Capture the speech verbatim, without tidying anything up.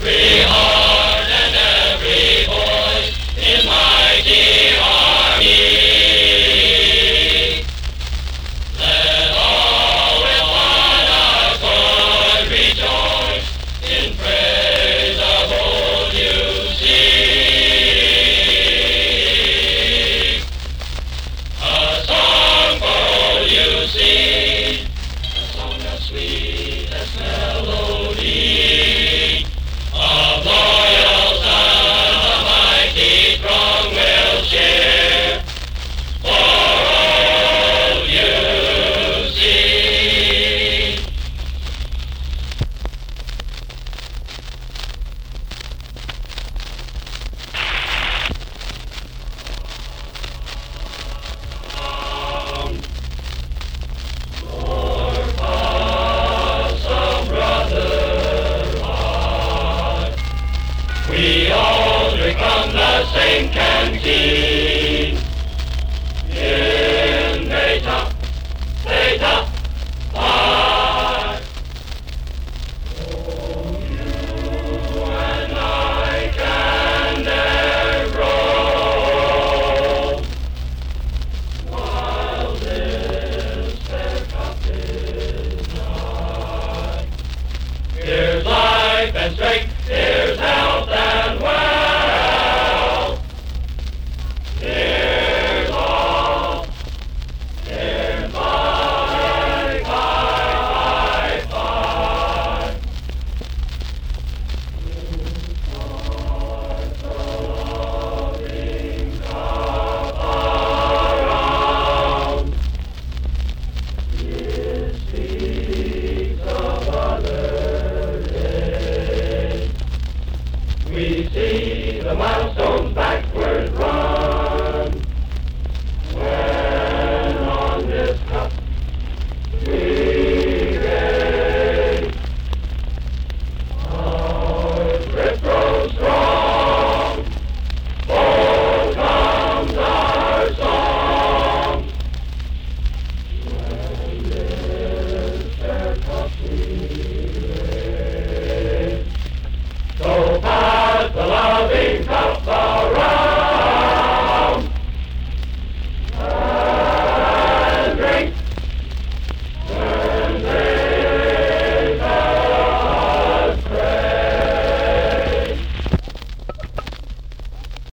Every heart and every voice in mighty army. Let all with one accord rejoice in praise of old you sing. A song for old you sing, a song of sweetest melody. Of loyal sons the mighty throng will share, for old you sing. Lord, awesome brother, we all drink from the same canteen. In Beta, Beta, Pi. Oh, you and I can dare grow, while this fair cup is nigh. Here's life and strength, here's health and wealth. Here's all, here's life, life, life. Here's the loving cup around. It speaks of other days. We see the milestones back